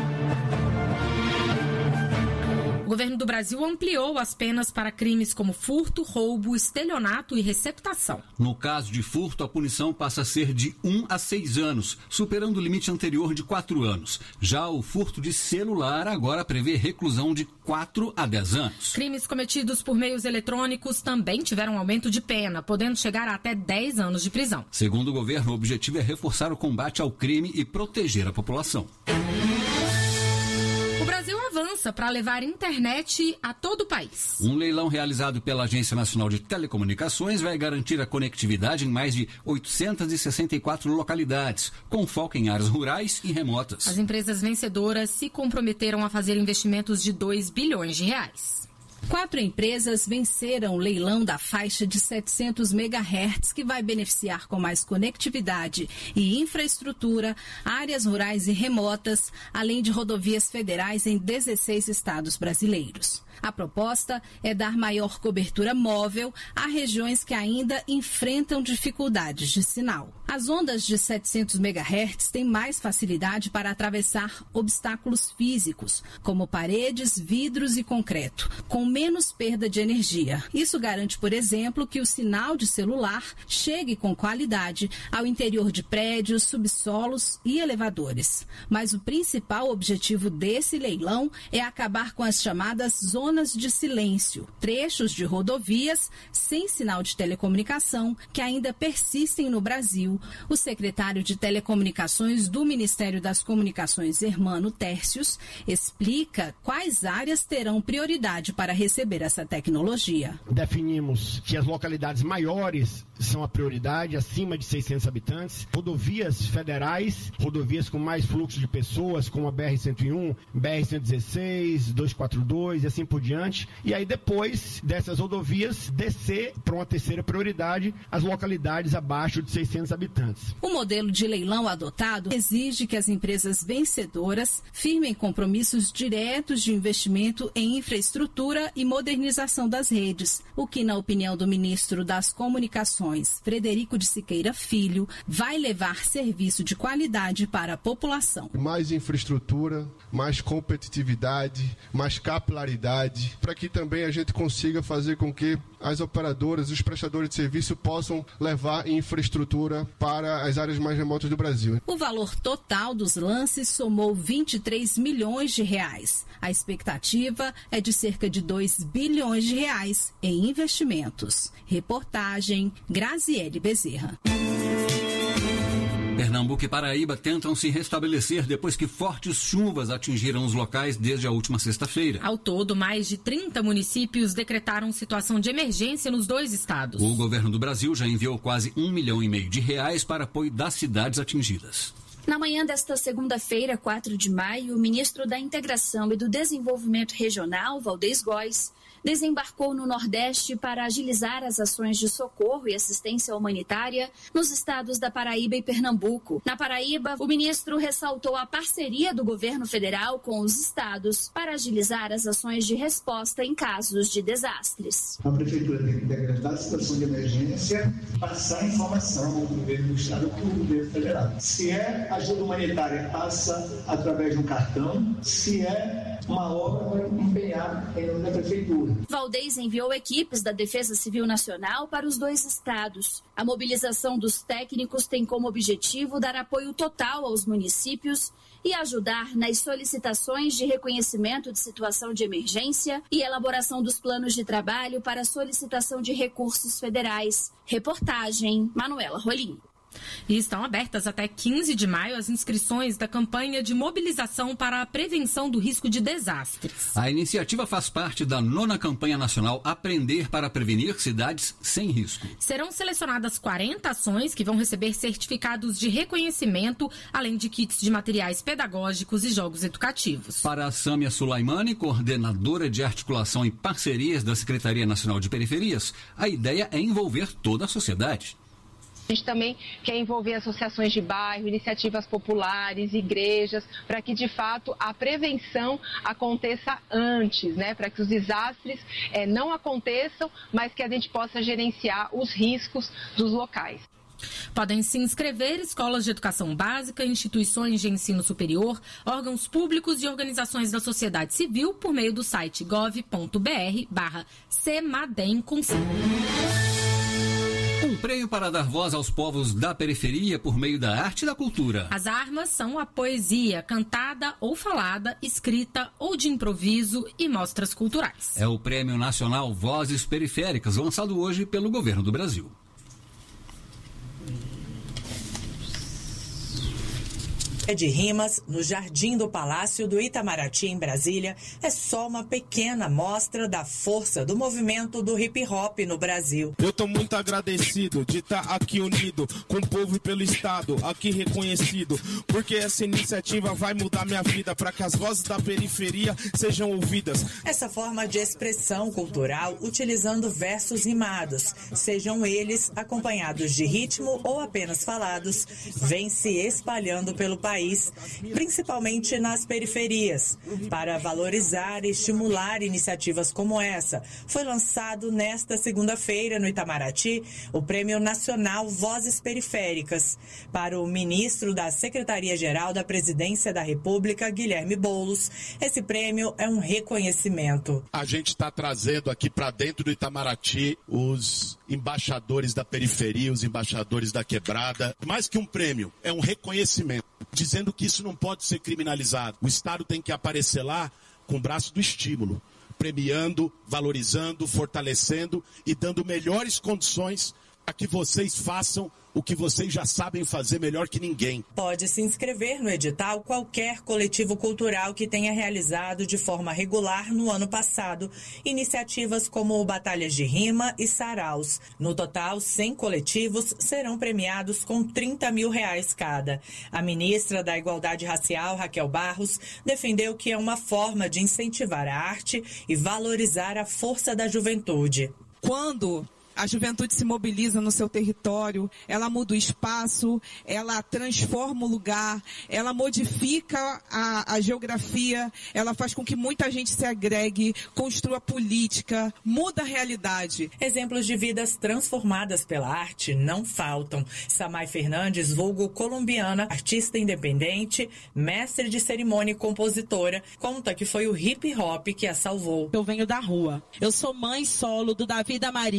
O governo do Brasil ampliou as penas para crimes como furto, roubo, estelionato e receptação. No caso de furto, a punição passa a ser de um a seis anos, superando o limite anterior de quatro anos. Já o furto de celular agora prevê reclusão de quatro a dez anos. Crimes cometidos por meios eletrônicos também tiveram aumento de pena, podendo chegar a até dez anos de prisão. Segundo o governo, o objetivo é reforçar o combate ao crime e proteger a população. O Brasil avança para levar internet a todo o país. Um leilão realizado pela Agência Nacional de Telecomunicações vai garantir a conectividade em mais de oitocentas e sessenta e quatro localidades, com foco em áreas rurais e remotas. As empresas vencedoras se comprometeram a fazer investimentos de dois bilhões de reais. Quatro empresas venceram o leilão da faixa de setecentos megahertz, que vai beneficiar com mais conectividade e infraestrutura, áreas rurais e remotas, além de rodovias federais em dezesseis estados brasileiros. A proposta é dar maior cobertura móvel a regiões que ainda enfrentam dificuldades de sinal. As ondas de setecentos megahertz têm mais facilidade para atravessar obstáculos físicos, como paredes, vidros e concreto, com menos perda de energia. Isso garante, por exemplo, que o sinal de celular chegue com qualidade ao interior de prédios, subsolos e elevadores. Mas o principal objetivo desse leilão é acabar com as chamadas zonas de silêncio, trechos de rodovias sem sinal de telecomunicação que ainda persistem no Brasil. O secretário de Telecomunicações do Ministério das Comunicações, Hermano Tércios, explica quais áreas terão prioridade para receber essa tecnologia. Definimos que as localidades maiores são a prioridade, acima de seiscentos habitantes, rodovias federais, rodovias com mais fluxo de pessoas, como a B R cento e um, B R cento e dezesseis, duzentos e quarenta e dois e assim por diante. E aí depois dessas rodovias, descer para uma terceira prioridade as localidades abaixo de seiscentos habitantes. O modelo de leilão adotado exige que as empresas vencedoras firmem compromissos diretos de investimento em infraestrutura e modernização das redes, o que, na opinião do ministro das Comunicações, Frederico de Siqueira Filho, vai levar serviço de qualidade para a população. Mais infraestrutura, mais competitividade, mais capilaridade, para que também a gente consiga fazer com que as operadoras, os prestadores de serviço possam levar infraestrutura para as áreas mais remotas do Brasil. O valor total dos lances somou vinte e três milhões de reais. A expectativa é de cerca de dois bilhões de reais em investimentos. Reportagem Graziele Bezerra. Pernambuco e Paraíba tentam se restabelecer depois que fortes chuvas atingiram os locais desde a última sexta-feira. Ao todo, mais de trinta municípios decretaram situação de emergência nos dois estados. O governo do Brasil já enviou quase um milhão e meio de reais para apoio das cidades atingidas. Na manhã desta segunda-feira, quatro de maio, o ministro da Integração e do Desenvolvimento Regional, Valdez Góes, desembarcou no Nordeste para agilizar as ações de socorro e assistência humanitária nos estados da Paraíba e Pernambuco. Na Paraíba, o ministro ressaltou a parceria do governo federal com os estados para agilizar as ações de resposta em casos de desastres. A prefeitura tem que decretar a situação de emergência, passar a informação ao governo do estado para o governo federal. Se é ajuda humanitária, passa através de um cartão. Se é uma obra, vai empenhar em nome da prefeitura. Valdez enviou equipes da Defesa Civil Nacional para os dois estados. A mobilização dos técnicos tem como objetivo dar apoio total aos municípios e ajudar nas solicitações de reconhecimento de situação de emergência e elaboração dos planos de trabalho para solicitação de recursos federais. Reportagem Manuela Rolim. E estão abertas até quinze de maio as inscrições da campanha de mobilização para a prevenção do risco de desastres. A iniciativa faz parte da nona campanha nacional Aprender para Prevenir Cidades Sem Risco. Serão selecionadas quarenta ações que vão receber certificados de reconhecimento, além de kits de materiais pedagógicos e jogos educativos. Para a Sâmia Sulaimani, coordenadora de articulação e parcerias da Secretaria Nacional de Periferias, a ideia é envolver toda a sociedade. A gente também quer envolver associações de bairro, iniciativas populares, igrejas, para que, de fato, a prevenção aconteça antes, né? Para que os desastres é, não aconteçam, mas que a gente possa gerenciar os riscos dos locais. Podem se inscrever escolas de educação básica, instituições de ensino superior, órgãos públicos e organizações da sociedade civil por meio do site gov ponto br barra semadem com Um prêmio para dar voz aos povos da periferia por meio da arte e da cultura. As armas são a poesia, cantada ou falada, escrita ou de improviso e mostras culturais. É o Prêmio Nacional Vozes Periféricas, lançado hoje pelo governo do Brasil. De rimas no Jardim do Palácio do Itamaraty, em Brasília, é só uma pequena amostra da força do movimento do hip hop no Brasil. Eu tô muito agradecido de estar aqui unido com o povo e pelo Estado, aqui reconhecido, porque essa iniciativa vai mudar minha vida para que as vozes da periferia sejam ouvidas. Essa forma de expressão cultural utilizando versos rimados, sejam eles acompanhados de ritmo ou apenas falados, vem se espalhando pelo país. País, principalmente nas periferias, para valorizar e estimular iniciativas como essa. Foi lançado nesta segunda-feira no Itamaraty o Prêmio Nacional Vozes Periféricas para o ministro da Secretaria-Geral da Presidência da República, Guilherme Boulos. Esse prêmio é um reconhecimento. A gente está trazendo aqui para dentro do Itamaraty os embaixadores da periferia, os embaixadores da quebrada. Mais que um prêmio, é um reconhecimento, dizendo que isso não pode ser criminalizado. O Estado tem que aparecer lá com o braço do estímulo, premiando, valorizando, fortalecendo e dando melhores condições para que vocês façam o que vocês já sabem fazer melhor que ninguém. Pode se inscrever no edital qualquer coletivo cultural que tenha realizado de forma regular no ano passado iniciativas como Batalhas de Rima e Saraus. No total, cem coletivos serão premiados com trinta mil reais cada. A ministra da Igualdade Racial, Raquel Barros, defendeu que é uma forma de incentivar a arte e valorizar a força da juventude. Quando a juventude se mobiliza no seu território, ela muda o espaço, ela transforma o lugar, ela modifica a, a geografia, ela faz com que muita gente se agregue, construa política, muda a realidade. Exemplos de vidas transformadas pela arte não faltam. Samay Fernandes, vulgo colombiana, artista independente, mestre de cerimônia e compositora, conta que foi o hip hop que a salvou. Eu venho da rua. Eu sou mãe solo do Davi e da Maria e hoje eu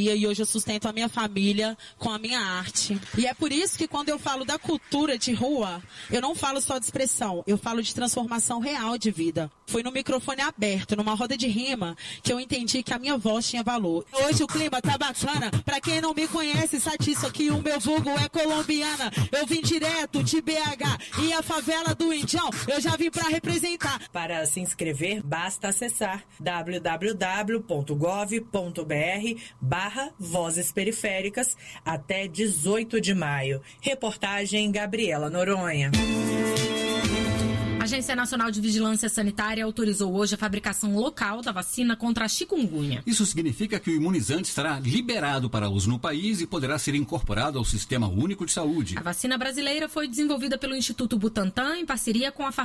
sustento a minha família com a minha arte. E é por isso que quando eu falo da cultura de rua, eu não falo só de expressão, eu falo de transformação real de vida. Foi no microfone aberto, numa roda de rima, que eu entendi que a minha voz tinha valor. Hoje o clima tá bacana, pra quem não me conhece, satisfa que o meu vulgo é colombiana. Eu vim direto de B H e a favela do Indião, eu já vim pra representar. Para se inscrever, basta acessar w w w ponto gov ponto b r barra Vozes Periféricas até dezoito de maio. Reportagem Gabriela Noronha. A Agência Nacional de Vigilância Sanitária autorizou hoje a fabricação local da vacina contra a chikungunya. Isso significa que o imunizante estará liberado para uso no país e poderá ser incorporado ao Sistema Único de Saúde. A vacina brasileira foi desenvolvida pelo Instituto Butantan em parceria com a farmácia